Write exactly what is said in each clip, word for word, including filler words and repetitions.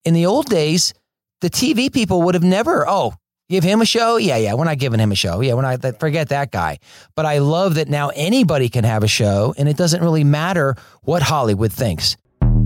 in the old days, the T V people would have never, oh, give him a show? Yeah, yeah, we're not giving him a show. Yeah, we're not, forget that guy. But I love that now anybody can have a show, and it doesn't really matter what Hollywood thinks.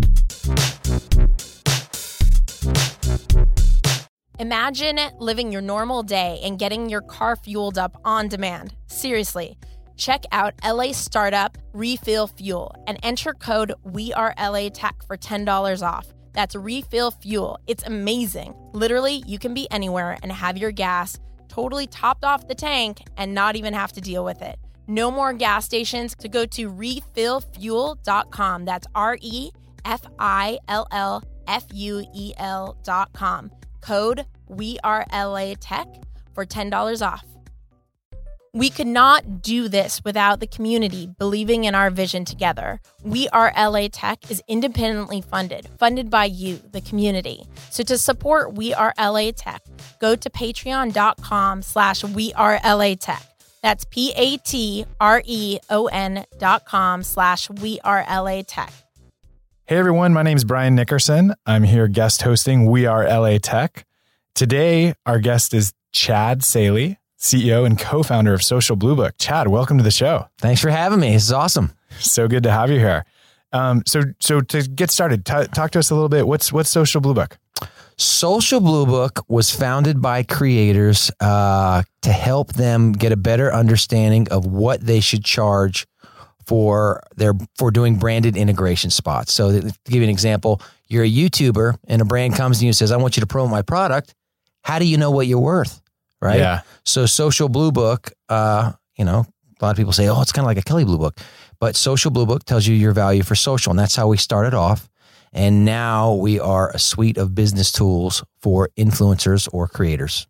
Imagine living your normal day and getting your car fueled up on demand. Seriously, check out L A Startup Refill Fuel and enter code We Are L A Tech for ten dollars off. That's Refill Fuel. It's amazing. Literally, you can be anywhere and have your gas totally topped off the tank and not even have to deal with it. No more gas stations. To go to refill fuel dot com. That's R E F I L L F U E L dot com. Code We Are L A Tech for ten dollars off. We could not do this without the community believing in our vision together. We Are L A Tech is independently funded, funded by you, the community. So to support We Are L A Tech, go to patreon.com slash We Are L A Tech. That's P-A-T-R-E-O-N dot com slash We Are L A Tech. Hey everyone, my name is Brian Nickerson. I'm here guest hosting We Are L A Tech. Today, our guest is Chad Saley, C E O and co-founder of Social Blue Book. Chad, welcome to the show. Thanks for having me. This is awesome. So good to have you here. Um, so, so to get started, t- talk to us a little bit. What's what's Social Blue Book? Social Blue Book was founded by creators uh, to help them get a better understanding of what they should charge for their for doing branded integration spots. So to give you an example, you're a YouTuber and a brand comes to you and says, I want you to promote my product. How do you know what you're worth? Right? Yeah. So Social Blue Book, uh, you know, a lot of people say, oh, it's kind of like a Kelley Blue Book. But Social Blue Book tells you your value for social. And that's how we started off. And now we are a suite of business tools for influencers or creators.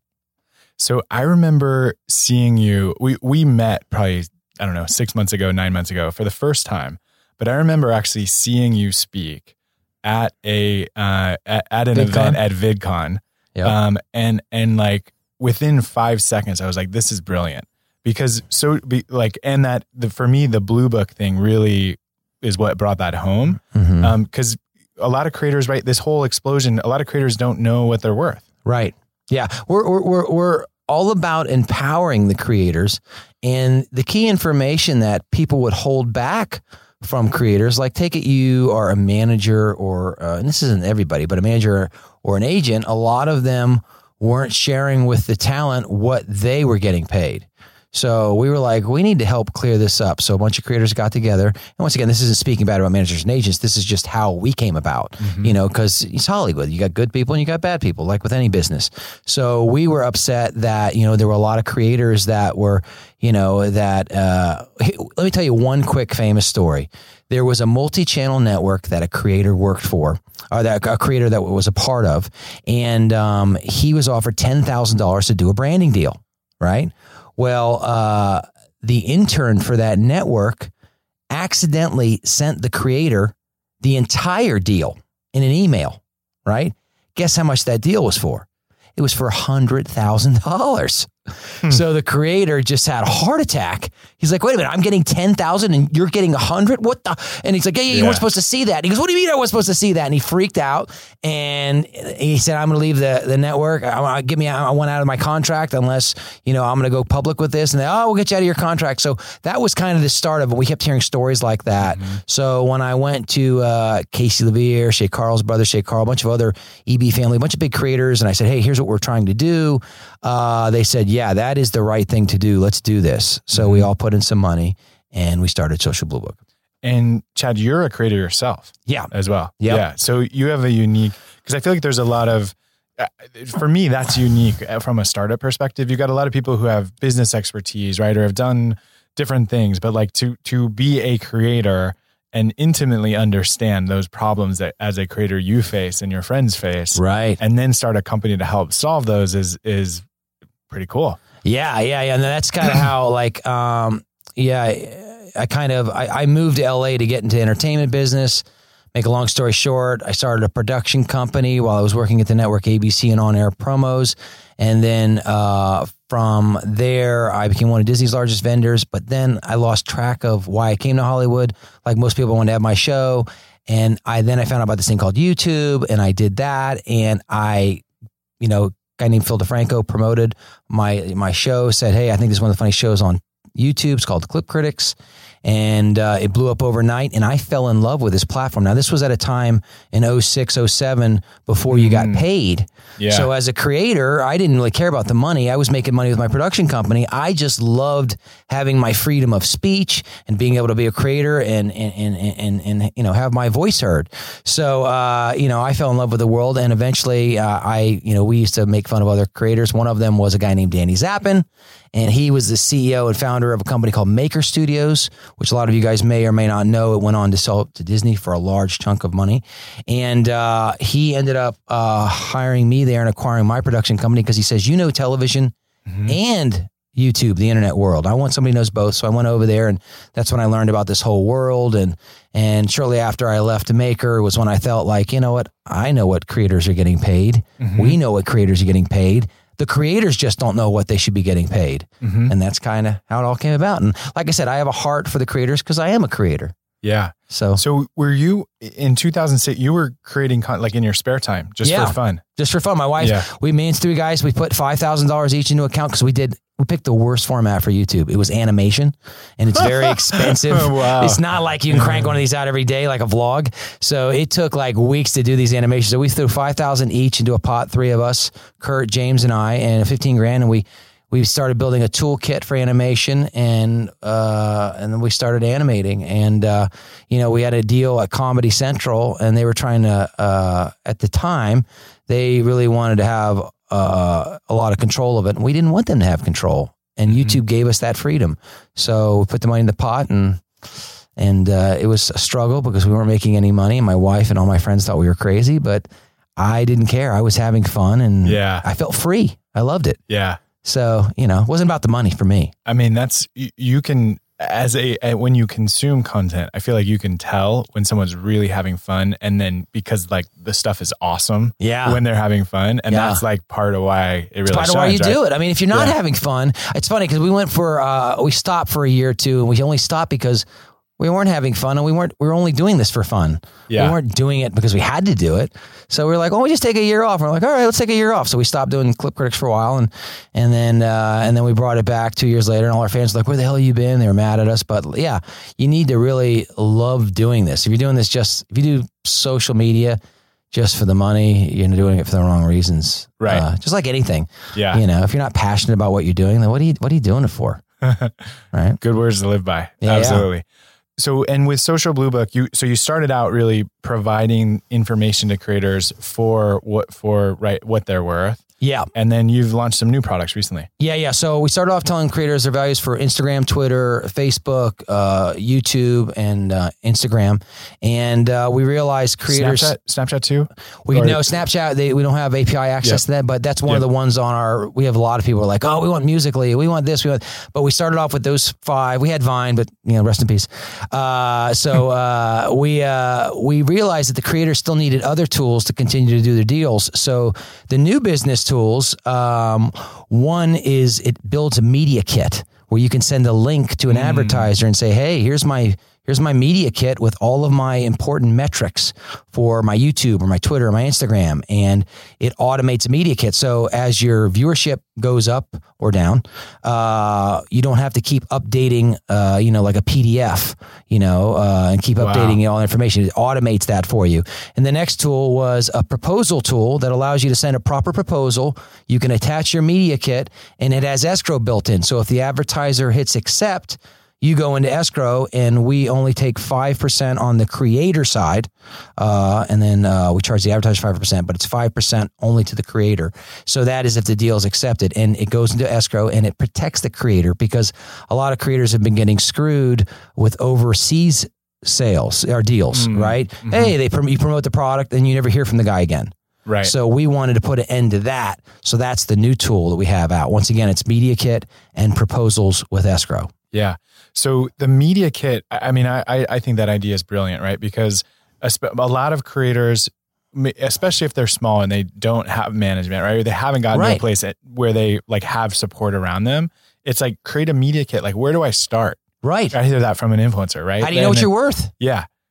So I remember seeing you, we, we met probably, I don't know, six months ago, nine months ago for the first time. But I remember actually seeing you speak at a uh, at, at an VidCon. event at VidCon. Yep. Um, and, and like within five seconds, I was like, this is brilliant. Because so be, like, and that the, for me, the Blue Book thing really is what brought that home. Mm-hmm. Um, cause a lot of creators, right, this whole explosion, a lot of creators don't know what they're worth. Right. Yeah. We're, we're, we're, we're all about empowering the creators, and the key information that people would hold back from creators, like take it, you are a manager or, uh, and this isn't everybody, but a manager or an agent, a lot of them weren't sharing with the talent what they were getting paid. So we were like, we need to help clear this up. So a bunch of creators got together. And once again, this isn't speaking bad about managers and agents. This is just how we came about, mm-hmm. you know, because it's Hollywood. You got good people and you got bad people, like with any business. So we were upset that, you know, there were a lot of creators that were, you know, that, uh, let me tell you one quick famous story. There was a multi-channel network that a creator worked for, or that a creator that was a part of. And um, he was offered ten thousand dollars to do a branding deal, right? Well, uh, the intern for that network accidentally sent the creator the entire deal in an email, right? Guess how much that deal was for? It was for one hundred thousand dollars. Hmm. So the creator just had a heart attack. He's like, wait a minute, I'm getting ten thousand and you're getting one hundred? What the? And he's like, yeah, yeah, you yeah. weren't supposed to see that. And he goes, what do you mean I wasn't supposed to see that? And he freaked out. And he said, I'm going to leave the, the network. I, I, give me, I want out of my contract unless, you know, I'm going to go public with this. And they, oh, we'll get you out of your contract. So that was kind of the start of it. We kept hearing stories like that. Mm-hmm. So when I went to uh, Casey Levere, Shay Carl's brother, Shay Carl, a bunch of other E B family, a bunch of big creators. And I said, hey, here's what we're trying to do. Uh, they said, yeah, that is the right thing to do. Let's do this. So mm-hmm. we all put in some money and we started Social Blue Book. And Chad, you're a creator yourself. Yeah. As well. Yep. Yeah. So you have a unique, because I feel like there's a lot of, uh, for me, that's unique from a startup perspective. You've got a lot of people who have business expertise, right? Or have done different things, but like to, to be a creator and intimately understand those problems that as a creator you face and your friends face. Right. And then start a company to help solve those is, is pretty cool. Yeah. Yeah. Yeah. And that's kind of how like, um, yeah, I kind of, I, I moved to L A to get into the entertainment business. Make a long story short, I started a production company while I was working at the network A B C and on-air promos. And then uh, from there, I became one of Disney's largest vendors. But then I lost track of why I came to Hollywood. Like most people, I wanted to have my show. And I then I found out about this thing called YouTube, and I did that. And I, you know, a guy named Phil DeFranco promoted my my show, said, hey, I think this is one of the funny shows on YouTube. It's called Clip Critics. And uh, it blew up overnight, and I fell in love with this platform. Now, this was at a time in oh six, oh seven before you got paid. Yeah. So as a creator, I didn't really care about the money. I was making money with my production company. I just loved having my freedom of speech and being able to be a creator and and and and, and you know have my voice heard. So uh, you know, I fell in love with the world, and eventually, uh, I you know we used to make fun of other creators. One of them was a guy named Danny Zappin. And he was the C E O and founder of a company called Maker Studios, which a lot of you guys may or may not know. It went on to sell to Disney for a large chunk of money. And uh, he ended up uh, hiring me there and acquiring my production company because he says, you know, television mm-hmm. and YouTube, the internet world. I want somebody who knows both. So I went over there, and that's when I learned about this whole world. And and shortly after I left Maker was when I felt like, you know what, I know what creators are getting paid. Mm-hmm. We know what creators are getting paid. The creators just don't know what they should be getting paid. Mm-hmm. And that's kind of how it all came about. And like I said, I have a heart for the creators because I am a creator. Yeah. So, so were you in two thousand six, you were creating con- like in your spare time, just yeah, for fun? Just for fun. My wife, yeah. we, me and three guys, we put five thousand dollars each into account because we did, we picked the worst format for YouTube. It was animation, and it's very expensive. Wow. It's not like you can crank one of these out every day like a vlog. So it took like weeks to do these animations. So we threw five thousand each into a pot, three of us, Kurt, James, and I, and fifteen grand. And we, we started building a toolkit for animation, and uh, and then we started animating. And, uh, you know, we had a deal at Comedy Central, and they were trying to, uh, at the time, they really wanted to have uh, a lot of control of it. And we didn't want them to have control. And mm-hmm. YouTube gave us that freedom. So we put the money in the pot, and and uh, it was a struggle because we weren't making any money. And my wife and all my friends thought we were crazy, but I didn't care. I was having fun, and yeah. I felt free. I loved it. Yeah. So, you know, it wasn't about the money for me. I mean, that's, you, you can, as a, when you consume content, I feel like you can tell when someone's really having fun, and then because like the stuff is awesome yeah. when they're having fun. And yeah. that's like part of why it really it's part shines, of why you right? do it. I mean, if you're not yeah. having fun, it's funny because we went for, uh, we stopped for a year or two, and we only stopped because we weren't having fun, and we weren't, we were only doing this for fun. Yeah. We weren't doing it because we had to do it. So we were like, oh, we just take a year off. And we're like, all right, let's take a year off. So we stopped doing Clip Critics for a while, and and then uh, and then we brought it back two years later, and all our fans were like, where the hell have you been? They were mad at us. But yeah, you need to really love doing this. If you're doing this just, if you do social media just for the money, you're doing it for the wrong reasons. Right. Uh, just like anything. Yeah. You know, if you're not passionate about what you're doing, then what are you, what are you doing it for? Right. Good words to live by. Yeah, Absolutely. Yeah. So, and with Social Blue Book, you, so you started out really providing information to creators for what, for, right, what they're worth. Yeah. And then you've launched some new products recently. Yeah, yeah. So we started off telling creators their values for Instagram, Twitter, Facebook, uh, YouTube, and uh, Instagram. And uh, we realized creators... Snapchat, Snapchat too? We or, know Snapchat, they, we don't have A P I access yep. to that, but that's one yep. of the ones on our... We have a lot of people who are like, oh, we want Musical.ly, we want this, we want... But we started off with those five. We had Vine, but, you know, rest in peace. Uh, so uh, we uh, we realized that the creators still needed other tools to continue to do their deals. So the new business tools, um, one is it builds a media kit where you can send a link to an mm. advertiser and say, hey, here's my here's my media kit with all of my important metrics for my YouTube or my Twitter or my Instagram. And it automates a media kit. So as your viewership goes up or down, uh, you don't have to keep updating, uh, you know, like a P D F, you know, uh, and keep wow. updating all the information. It automates that for you. And the next tool was a proposal tool that allows you to send a proper proposal. You can attach your media kit, and it has escrow built in. So if the advertiser hits accept, you go into escrow, and we only take five percent on the creator side. Uh, and then uh, we charge the advertiser five percent, but it's five percent only to the creator. So that is if the deal is accepted, and it goes into escrow, and it protects the creator, because a lot of creators have been getting screwed with overseas sales or deals, mm-hmm. right? Mm-hmm. Hey, they prom- you promote the product and you never hear from the guy again. Right. So we wanted to put an end to that. So that's the new tool that we have out. Once again, it's Media Kit and proposals with escrow. Yeah. So the media kit, I mean, I, I think that idea is brilliant, right? Because a, a lot of creators, especially if they're small and they don't have management, right? Or they haven't gotten right. to a place where they like have support around them. It's like, create a media kit. Like, where do I start? Right. I hear that from an influencer, right? How do you know and what then, you're worth? Yeah.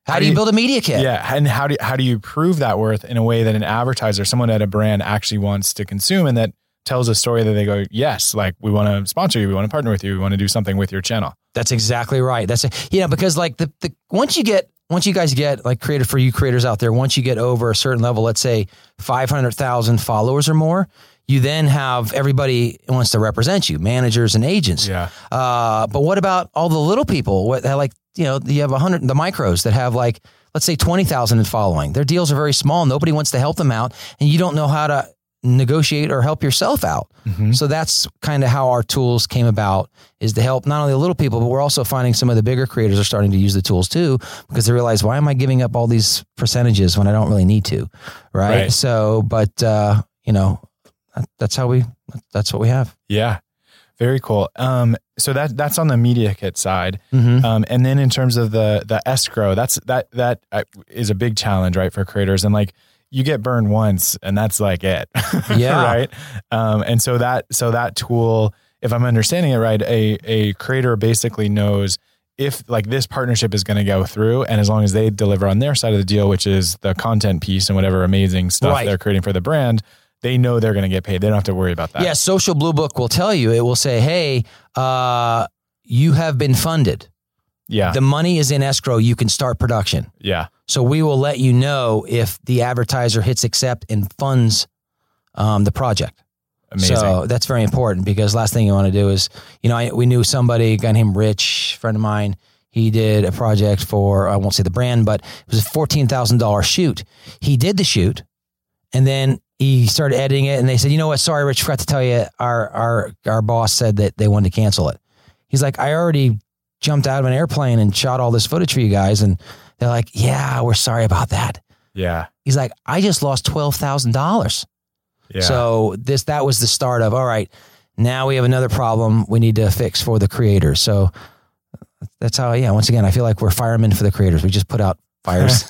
How, how do you, you build a media kit? Yeah. And how do, how do you prove that worth in a way that an advertiser, someone at a brand actually wants to consume, and that tells a story that they go, yes, like we want to sponsor you. We want to partner with you. We want to do something with your channel. That's exactly right. That's, a, you know, because like the, the, once you get, once you guys get like creative for you creators out there, once you get over a certain level, let's say five hundred thousand followers or more, you then have everybody wants to represent you, managers and agents. Yeah. Uh, but what about all the little people? What like, you know, you have a hundred, the micros that have like, let's say twenty thousand in following. Their deals are very small. Nobody wants to help them out, and you don't know how to negotiate or help yourself out. Mm-hmm. So that's kind of how our tools came about, is to help not only the little people, but we're also finding some of the bigger creators are starting to use the tools too, because they realize, why am I giving up all these percentages when I don't really need to? Right. right. So, but, uh, you know, that's how we, that's what we have. Yeah. Very cool. Um, so that, that's on the media kit side. Mm-hmm. Um, and then in terms of the, the escrow, that's, that, that is a big challenge, right? For creators. And like, you get burned once and that's like it. Yeah. Right. Um, and so that, so that tool, if I'm understanding it right, a, a creator basically knows if like this partnership is going to go through, and as long as they deliver on their side of the deal, which is the content piece and whatever amazing stuff right. they're creating for the brand, they know they're going to get paid. They don't have to worry about that. Yeah. Social Blue Book will tell you, it will say, hey, uh, you have been funded. Yeah. The money is in escrow. You can start production. Yeah. So we will let you know if the advertiser hits accept and funds um, the project. Amazing. So that's very important, because last thing you want to do is, you know, I, we knew somebody, a guy named Rich, friend of mine. He did a project for, I won't say the brand, but it was a fourteen thousand dollars shoot. He did the shoot, and then he started editing it, and they said, you know what? Sorry, Rich, forgot to tell you, our, our, our boss said that they wanted to cancel it. He's like, I already jumped out of an airplane and shot all this footage for you guys. And they're like, yeah, we're sorry about that. Yeah. He's like, I just lost twelve thousand dollars. Yeah. So this, that was the start of, all right, now we have another problem we need to fix for the creators. So that's how, yeah, once again, I feel like we're firemen for the creators. We just put out fires.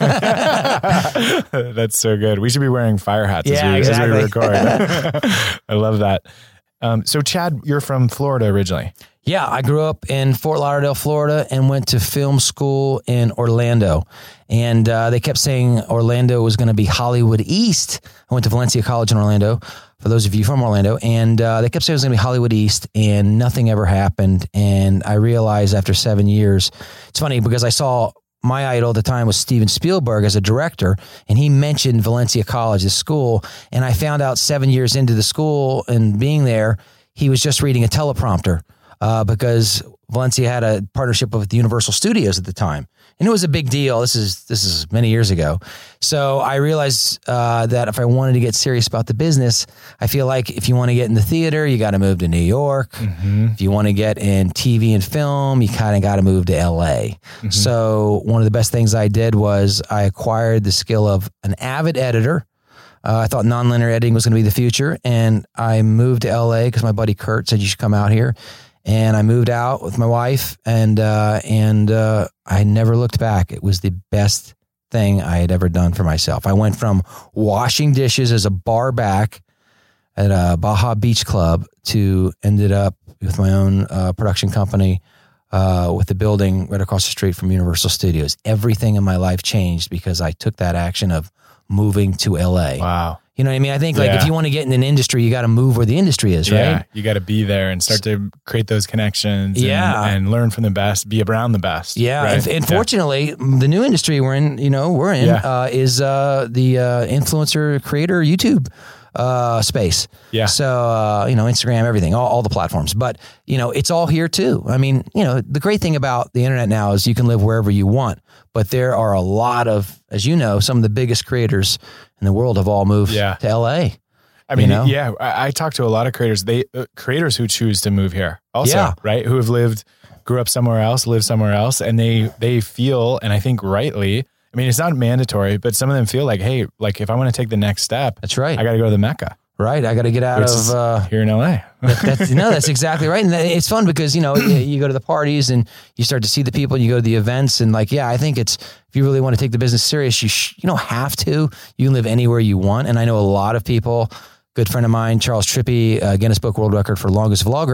That's so good. We should be wearing fire hats yeah, as, we, exactly. as we record. I love that. Um, so Chad, you're from Florida originally. Yeah, I grew up in Fort Lauderdale, Florida, and went to film school in Orlando. And uh, they kept saying Orlando was going to be Hollywood East. I went to Valencia College in Orlando, for those of you from Orlando. And uh, they kept saying it was going to be Hollywood East, and nothing ever happened. And I realized after seven years, it's funny because I saw my idol at the time was Steven Spielberg as a director, and he mentioned Valencia College, the school. And I found out seven years into the school and being there, he was just reading a teleprompter. Uh, because Valencia had a partnership with the Universal Studios at the time, and it was a big deal. This is this is many years ago. So I realized uh, that if I wanted to get serious about the business, I feel like if you want to get in the theater, you got to move to New York. Mm-hmm. If you want to get in T V and film, you kind of got to move to L A. Mm-hmm. So one of the best things I did was I acquired the skill of an avid editor. Uh, I thought nonlinear editing was going to be the future, and I moved to L A because my buddy Kurt said you should come out here. And I moved out with my wife, and uh, and uh, I never looked back. It was the best thing I had ever done for myself. I went from washing dishes as a bar back at a Baja Beach Club to ended up with my own uh, production company uh, with the building right across the street from Universal Studios. Everything in my life changed because I took that action of moving to L A. Wow. You know what I mean? I think like yeah. if you want to get in an industry, you got to move where the industry is, right? Yeah, you got to be there and start to create those connections. And, yeah. and learn from the best, be around the best. Yeah, right? and, and fortunately, yeah. the new industry we're in, you know, we're in, yeah. uh, is uh, the uh, influencer, creator, YouTube uh, space. Yeah. So uh, you know, Instagram, everything, all, all the platforms. But you know, it's all here too. I mean, you know, the great thing about the internet now is you can live wherever you want. But there are a lot of, as you know, some of the biggest creators in the world have all moved yeah. to L A. I mean, you know? yeah, I, I talk to a lot of creators, they uh, creators who choose to move here also, yeah. right? Who have lived, grew up somewhere else, lived somewhere else. And they, they feel, and I think rightly, I mean, it's not mandatory, but some of them feel like, hey, like if I want to take the next step, that's right. I got to go to the Mecca. Right. I got to get out Which of uh, here in L A. that, that's, no, that's exactly right. And it's fun because, you know, you, you go to the parties and you start to see the people, you go to the events, and like, yeah, I think it's, if you really want to take the business serious, you sh- you don't have to. You can live anywhere you want. And I know a lot of people, good friend of mine, Charles Trippy, uh, Guinness Book World Record for longest vlogger.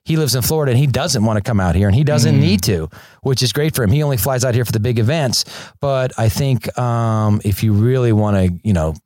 he lives in Florida and he doesn't want to come out here and he doesn't Mm. need to, which is great for him. He only flies out here for the big events. But I think um, if you really want to, you know,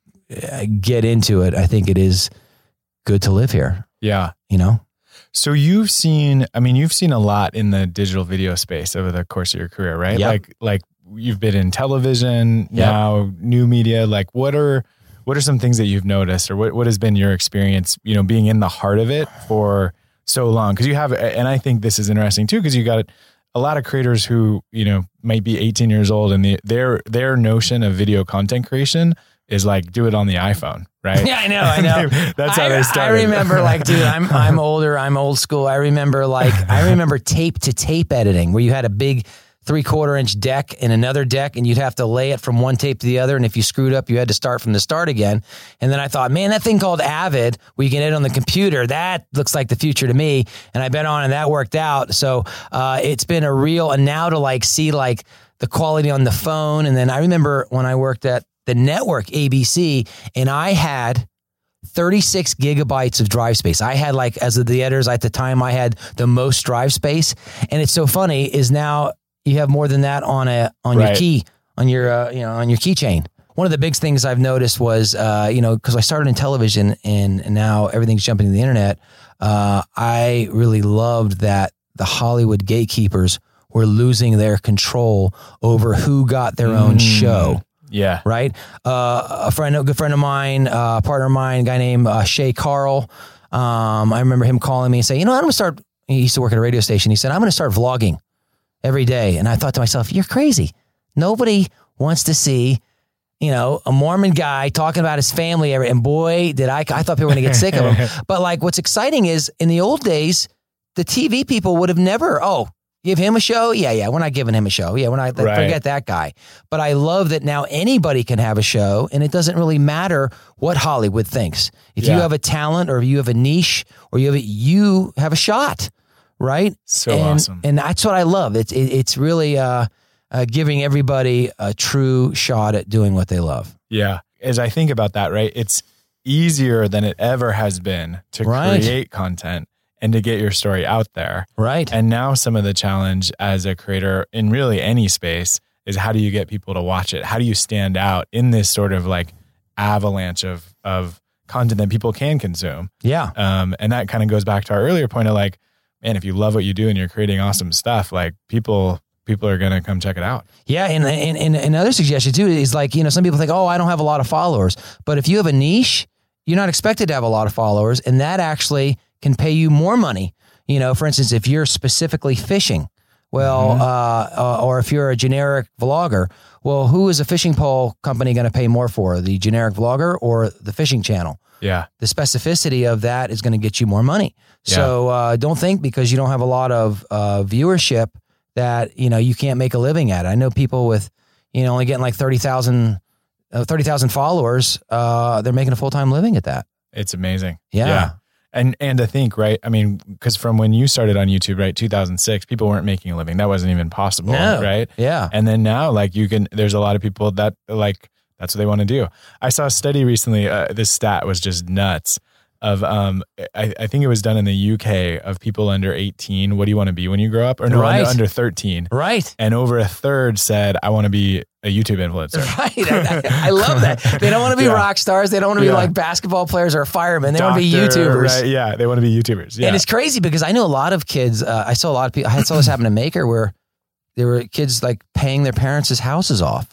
get into it, I think it is good to live here. Yeah. You know? So you've seen, I mean, you've seen a lot in the digital video space over the course of your career, right? Yep. Like, like you've been in television, Yep. now new media. Like what are, what are some things that you've noticed or what, what has been your experience, you know, being in the heart of it for so long? Cause you have, and I think this is interesting too, cause you got a lot of creators who, you know, might be eighteen years old and the, their, their notion of video content creation is like, do it on the iPhone, right? Yeah, I know, I know. That's how I, they started. I remember like, dude, I'm I'm older, I'm old school. I remember like, I remember tape to tape editing where you had a big three quarter inch deck and another deck and you'd have to lay it from one tape to the other. And if you screwed up, you had to start from the start again. And then I thought, man, that thing called Avid, where you can edit on the computer, that looks like the future to me. And I bet on and that worked out. So uh, it's been a real, and now to like see like the quality on the phone. And then I remember when I worked at the network A B C and I had thirty-six gigabytes of drive space. I had like, as of the editors at the time, I had the most drive space. And it's so funny is now you have more than that on a, on Right. your key, on your, uh, you know, on your keychain. One of the big things I've noticed was, uh, you know, cause I started in television and, and now everything's jumping to the internet. Uh, I really loved that the Hollywood gatekeepers were losing their control over who got their own Mm. show. Yeah. Right. Uh, a friend, a good friend of mine, uh, partner of mine, a guy named uh, Shay Carl. Um, I remember him calling me and saying, you know, I'm going to start, he used to work at a radio station. He said, I'm going to start vlogging every day. And I thought to myself, you're crazy. Nobody wants to see, you know, a Mormon guy talking about his family. Every, and boy, did I, I thought people were going to get sick of him. But like, what's exciting is in the old days, the T V people would have never, oh, give him a show? Yeah, yeah. We're not giving him a show. Yeah, we're not, Right. forget that guy. But I love that now anybody can have a show and it doesn't really matter what Hollywood thinks. If Yeah. you have a talent or if you have a niche or you have a, you have a shot, right? So and, awesome. And that's what I love. It's, it, it's really uh, uh, giving everybody a true shot at doing what they love. Yeah. As I think about that, right, it's easier than it ever has been to Right. create content and to get your story out there. Right. And now some of the challenge as a creator in really any space is how do you get people to watch it? How do you stand out in this sort of like avalanche of, of content that people can consume? Yeah. Um, and that kind of goes back to our earlier point of like, man, if you love what you do and you're creating awesome stuff, like people, people are going to come check it out. Yeah, and, and and another suggestion too is like, you know, some people think, oh, I don't have a lot of followers. But if you have a niche, you're not expected to have a lot of followers, and that actually can pay you more money. You know, for instance, if you're specifically fishing, well, Mhm. uh, uh, or if you're a generic vlogger, well, who is a fishing pole company going to pay more for, the generic vlogger or the fishing channel? Yeah. The specificity of that is going to get you more money. So uh, don't think because you don't have a lot of uh, viewership that, you know, you can't make a living at it. I know people with, you know, only getting like thirty thousand uh, thirty thousand followers, uh, they're making a full-time living at that. It's amazing. Yeah. And and to think, right? I mean, because from when you started on YouTube, right, two thousand six, people weren't making a living. That wasn't even possible, No. right? Yeah. And then now, like you can, there's a lot of people that like that's what they want to do. I saw a study recently. Uh, this stat was just nuts. Of um, I, I think it was done in the U K of people under eighteen. What do you want to be when you grow up? Or no, Right. under, under thirteen. Right. And over a third said, I want to be a YouTube influencer. Right. I, I love that. They don't want to be Yeah. rock stars. They don't want to be Yeah. like basketball players or firemen. They want to be Doctor, YouTubers. right? Yeah, they want to be YouTubers. Yeah. And it's crazy because I know a lot of kids. Uh, I saw a lot of people. I saw this happen to Maker where there were kids like paying their parents' houses off.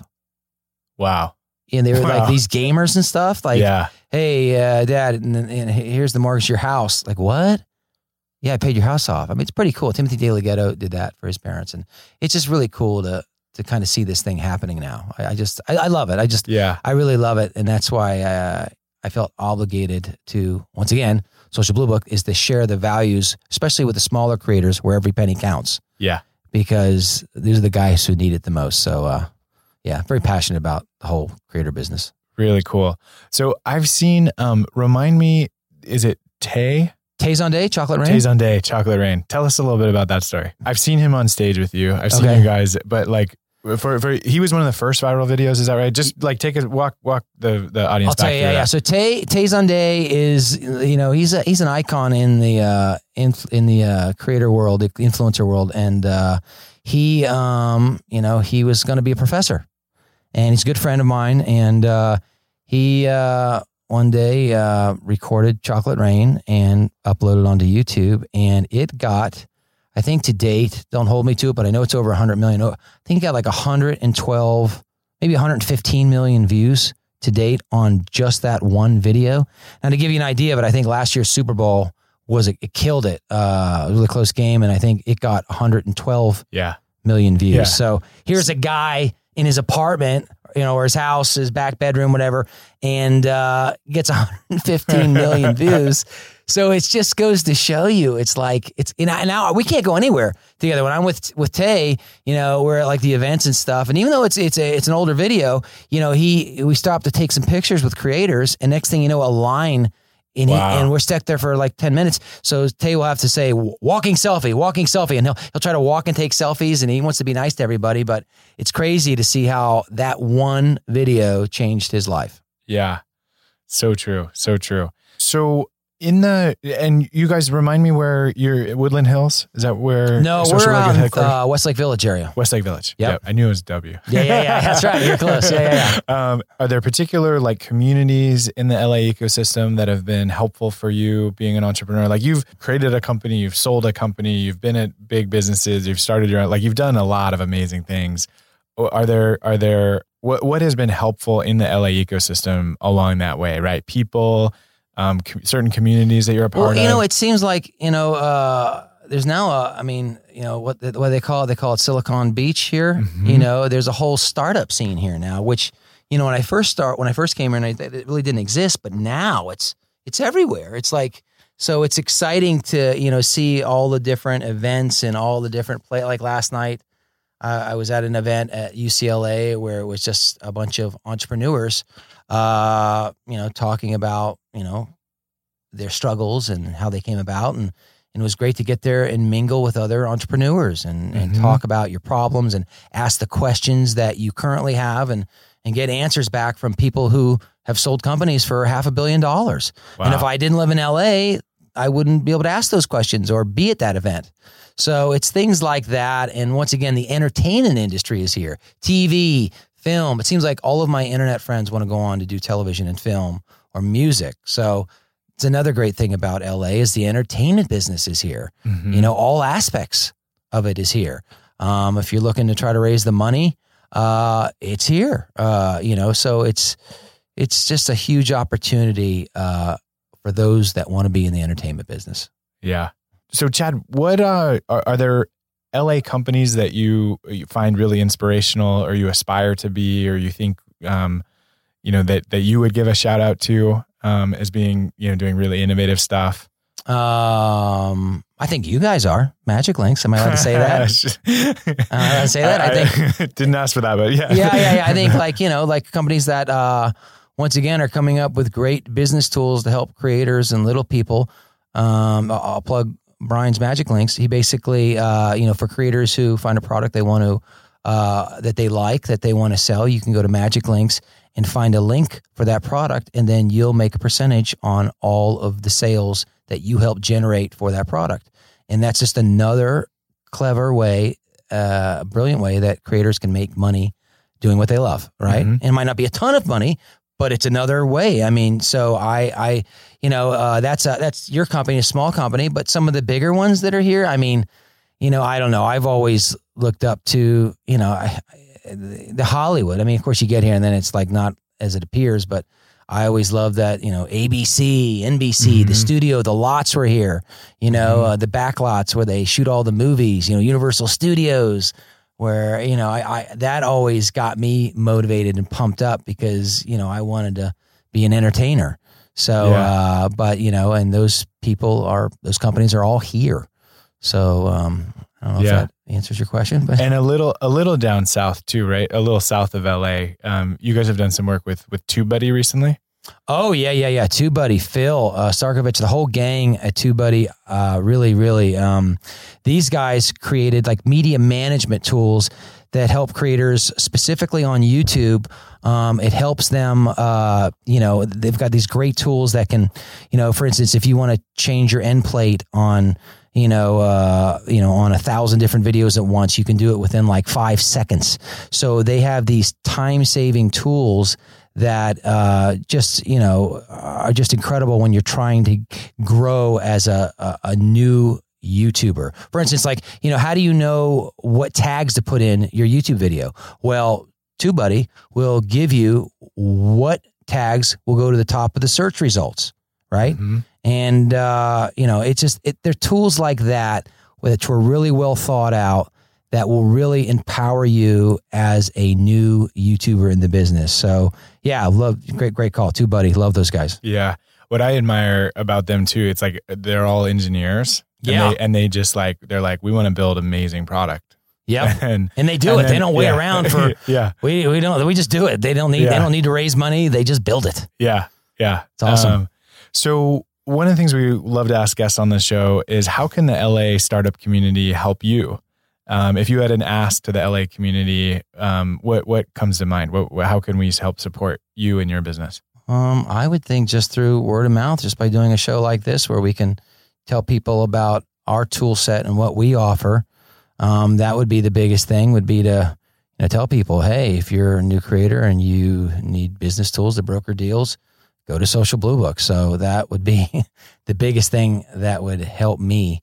Wow. And they were Wow. like these gamers and stuff. Like, Yeah. hey, uh, dad, and, and here's the mortgage to your house. Like, what? Yeah, I paid your house off. I mean, it's pretty cool. Timothy DeLaGhetto did that for his parents. And it's just really cool to to kind of see this thing happening now. I, I just, I, I love it. I just, Yeah. I really love it. And that's why uh, I felt obligated to, once again, Social Blue Book is to share the values, especially with the smaller creators where every penny counts. Yeah. Because these are the guys who need it the most. So, uh, yeah, very passionate about the whole creator business. Really cool. So I've seen, um, remind me, is it Tay? Tay Zonday, Chocolate Rain? Tay Zonday, Chocolate Rain. Tell us a little bit about that story. I've seen him on stage with you. I've seen Okay. you guys, but like, For, for he was one of the first viral videos, is that right? Just like take a walk, walk the, the audience I'll back tell you, yeah, yeah. So Tay Tay Zonday is, you know, he's a, he's an icon in the uh, in in the uh, creator world, the influencer world, and uh, he, um, you know, he was going to be a professor, and he's a good friend of mine, and uh, he uh, one day uh, recorded Chocolate Rain and uploaded onto YouTube, and it got, I think to date, don't hold me to it, but I know it's over one hundred million. I think it got like one hundred twelve, maybe one hundred fifteen million views to date on just that one video. Now, to give you an idea of it, I think last year's Super Bowl was, it, it killed it. Uh, it was a close game, and I think it got one hundred twelve yeah. million views. Yeah. So here's a guy in his apartment, you know, or his house, his back bedroom, whatever, and uh, gets one hundred fifteen million views. So it just goes to show you, it's like, it's, you know, now we can't go anywhere together. When I'm with, with Tay, you know, we're at like the events and stuff. And even though it's, it's a, it's an older video, you know, he, we stopped to take some pictures with creators, and next thing you know, a line and, wow. he, and we're stuck there for like ten minutes. So Tay will have to say, walking selfie, walking selfie. And he'll, he'll try to walk and take selfies, and he wants to be nice to everybody, but it's crazy to see how that one video changed his life. Yeah. So true. So true. So, in the, and you guys remind me where you're, Woodland Hills? Is that where? No, we're on uh, Westlake Village area. Westlake Village. Yep. Yeah. I knew it was W. Yeah, yeah, yeah. That's right. You're close. Yeah, yeah, yeah. Um, are there particular like communities in the L A ecosystem that have been helpful for you being an entrepreneur? Like you've created a company, you've sold a company, you've been at big businesses, you've started your own, like you've done a lot of amazing things. Are there, are there, what, what has been helpful in the L A ecosystem along that way, right? People, Um, co- certain communities that you're a part well, of? You know, it seems like, you know, uh, there's now, a, I mean, you know, what the, what they call it, they call it Silicon Beach here. Mm-hmm. You know, there's a whole startup scene here now, which, you know, when I first start, when I first came here, and I, it really didn't exist, but now it's, it's everywhere. It's like, so it's exciting to, you know, see all the different events and all the different play. Like last night, uh, I was at an event at U C L A where it was just a bunch of entrepreneurs, uh, you know, talking about, you know, their struggles and how they came about. And, and it was great to get there and mingle with other entrepreneurs and, and mm-hmm. talk about your problems and ask the questions that you currently have and, and get answers back from people who have sold companies for half a billion dollars. Wow. And if I didn't live in L A, I wouldn't be able to ask those questions or be at that event. So it's things like that. And once again, the entertainment industry is here. T V, film. It seems like all of my internet friends want to go on to do television and film or music. So it's another great thing about L A is the entertainment business is here. Mm-hmm. You know, all aspects of it is here. Um, if you're looking to try to raise the money, uh, it's here. Uh, you know, so it's it's just a huge opportunity uh, for those that want to be in the entertainment business. Yeah. So Chad, what uh, are, are there L A companies that you, you find really inspirational, or you aspire to be, or you think um, you know that that you would give a shout out to? Um, as being, you know, doing really innovative stuff? Um, I think you guys are Magic Links. Am I allowed to say that? Am I allowed to say that? I, I think didn't ask for that, but yeah, yeah, yeah, yeah. I think like you know, like companies that uh, once again are coming up with great business tools to help creators and little people. Um, I'll plug Brian's Magic Links. He basically, uh, you know, for creators who find a product they want to uh, that they like that they want to sell, you can go to Magic Links and find a link for that product, and then you'll make a percentage on all of the sales that you help generate for that product. And that's just another clever way, uh, brilliant way that creators can make money doing what they love, right? Mm-hmm. And it might not be a ton of money, but it's another way. I mean, so I, I, you know, uh, that's a, that's your company, a small company, but some of the bigger ones that are here, I mean, you know, I don't know. I've always looked up to, you know, I, the Hollywood. I mean, of course you get here and then it's like not as it appears, but I always loved that, you know, A B C, N B C, mm-hmm. the studio, the lots were here, you know, mm-hmm. uh, the back lots where they shoot all the movies, you know, Universal Studios where, you know, I, I, that always got me motivated and pumped up because, you know, I wanted to be an entertainer. So, yeah. uh, but, you know, and those people are, those companies are all here. So, um, I don't know yeah. if that answers your question, but and a little, a little down south too, right? A little south of L A. Um, you guys have done some work with, with TubeBuddy recently. Oh yeah, yeah, yeah. TubeBuddy, Phil uh, Starkovich, the whole gang at TubeBuddy. Uh, really, really. Um, these guys created like media management tools that help creators specifically on YouTube. Um, it helps them, uh, you know, they've got these great tools that can, you know, for instance, if you want to change your end plate on, you know, uh, you know, on a thousand different videos at once, you can do it within like five seconds. So they have these time-saving tools that uh, just, you know, are just incredible when you're trying to grow as a, a, a new YouTuber. For instance, like, you know, how do you know what tags to put in your YouTube video? Well, TubeBuddy will give you what tags will go to the top of the search results, right? Mm-hmm. And, uh, you know, it's just, it, they're tools like that, which were really well thought out, that will really empower you as a new YouTuber in the business. So yeah, love, great, great call. TubeBuddy, love those guys. Yeah. What I admire about them too, it's like they're all engineers. And yeah. They, and they just like, they're like, we want to build amazing product. Yeah. And, and they do and it. Then, they don't wait yeah. around for, yeah. we, we don't, we just do it. They don't need, yeah. they don't need to raise money. They just build it. Yeah. Yeah. It's awesome. Um, so one of the things we love to ask guests on this show is, how can the L A startup community help you? Um, if you had an ask to the L A community, um, what, what comes to mind? What, how can we help support you in your business? Um, I would think just through word of mouth, just by doing a show like this, where we can tell people about our tool set and what we offer. Um, that would be the biggest thing, would be to, you know, tell people, hey, if you're a new creator and you need business tools to broker deals, go to Social Blue Book. So that would be the biggest thing that would help me,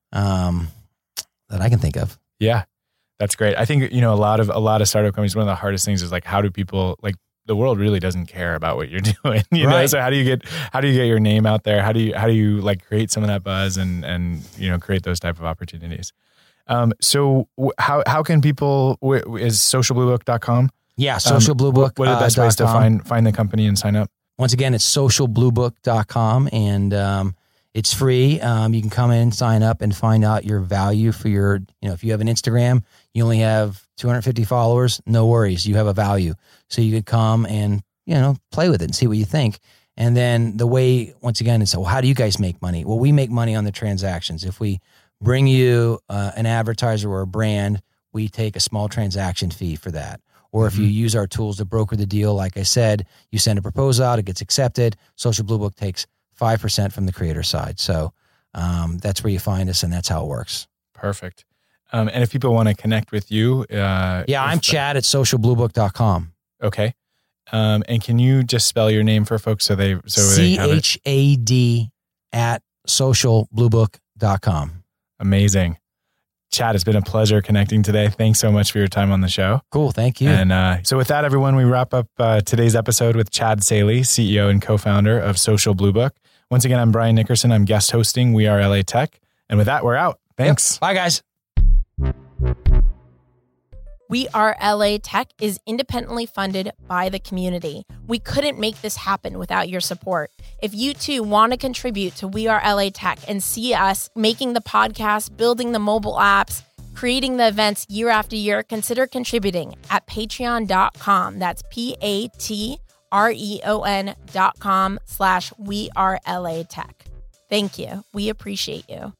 um, that I can think of. Yeah, that's great. I think, you know, a lot of, a lot of startup companies, one of the hardest things is like, how do people, like, the world really doesn't care about what you're doing, you right. know? So how do you get, how do you get your name out there? How do you, how do you like create some of that buzz and, and, you know, create those type of opportunities? Um, so how, how can people, is social blue book dot com? Yeah. social blue book. Um, what are the best uh, ways to find, find the company and sign up? Once again, it's social blue book dot com, and, um, it's free. Um, you can come in, sign up, and find out your value for your, you know, if you have an Instagram, you only have two hundred fifty followers, no worries. You have a value. So you could come and, you know, play with it and see what you think. And then the way, once again, is, so how do you guys make money? Well, we make money on the transactions. If we bring you uh, an advertiser or a brand, we take a small transaction fee for that. Or if mm-hmm. you use our tools to broker the deal, like I said, you send a proposal out, it gets accepted. Social Blue Book takes five percent from the creator side. So um, that's where you find us, and that's how it works. Perfect. Um, and if people want to connect with you. Uh, yeah, I'm Chad at social blue book dot com. Okay. Um, and can you just spell your name for folks so they, so C H A D at social blue book dot com. Amazing. Chad, it's been a pleasure connecting today. Thanks so much for your time on the show. Cool. Thank you. And uh, so with that, everyone, we wrap up uh, today's episode with Chad Saley, C E O and co-founder of Social Blue Book. Once again, I'm Brian Nickerson. I'm guest hosting We Are L A Tech. And with that, we're out. Thanks. Yep. Bye, guys. We Are L A Tech is independently funded by the community. We couldn't make this happen without your support. If you too want to contribute to We Are L A Tech and see us making the podcast, building the mobile apps, creating the events year after year, consider contributing at patreon dot com. That's P A T R E O N dot com slash We Are L A Tech. Thank you. We appreciate you.